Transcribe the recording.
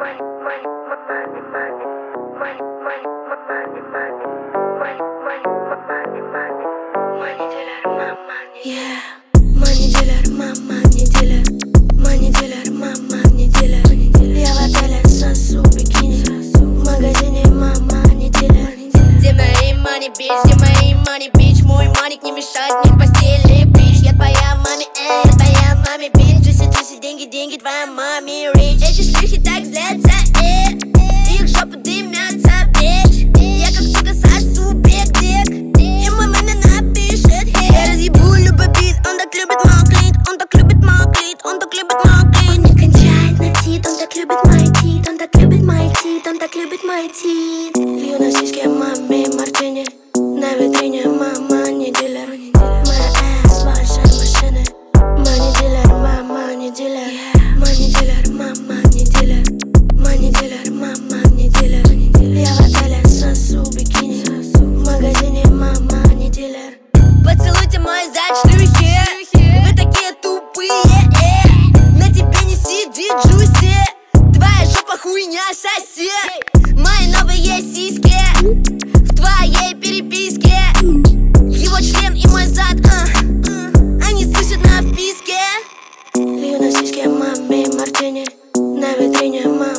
Money dealer, мама не дилер. Money dealer, мама не дилер. Я в отеле сосу бикини. В магазине мама не дилер. Где мои money, bitch, где мои money, bitch? Мой маник не мешает мне в постели, bitch. Я твоя маме, я твоя маме, bitch. Джуси, деньги, деньги, твоя маме, rich. Эти шлюхи так злятся, их жопы дымятся, bitch. Я как сука сосу биг-дик, и мой маме напишет hit. Я разъебу любой бит, он так любит мой клит, он так любит мой клит, он так любит мой клит. Он не кончает на тит, он так любит мои тит, он так любит мои тит, он так любит мои тит. Лью на сиське маме мартини, на витрине мама не дилер. Моя ass больше машины. Money dealer, мама не дилер. Money dealer, мама не дилер. Money dealer, мама не дилер. Я в отеле сосу бикини. В магазине мама не дилер. Поцелуйте мой зад, шлюхи. Вы такие тупые, на тебе не сидит Джуси. Твоя жопа хуйня, соси. Мои новые сиськи в твоей переписке. Его член и мой зад, они слышат на вписке. Лью на сиське маме мартини, на витрине мама